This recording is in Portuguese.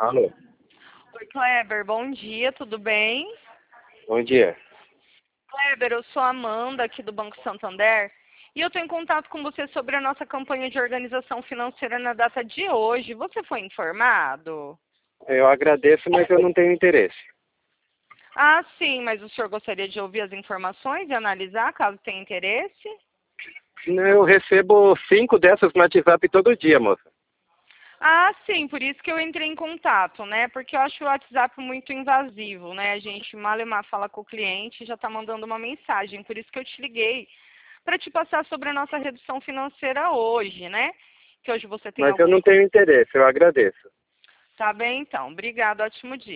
Alô, Oi, Kleber, bom dia, tudo bem? bom dia. Kleber, eu sou a Amanda, aqui do Banco Santander, e eu estou em contato com você sobre a nossa campanha de organização financeira na data de hoje. Você foi informado? Eu agradeço, mas eu não tenho interesse. Ah, sim, mas o senhor gostaria de ouvir as informações e analisar, caso tenha interesse? Eu recebo 5 dessas no WhatsApp todo dia, moça. Ah, sim, por isso que eu entrei em contato, né? Porque eu acho o WhatsApp muito invasivo, né? A gente mal e mal fala com o cliente e já está mandando uma mensagem. Por isso que eu te liguei para te passar sobre a nossa redução financeira hoje, né? Que hoje você tem Mas eu alguns... não tenho interesse, eu agradeço. Tá bem, então. Obrigado, ótimo dia.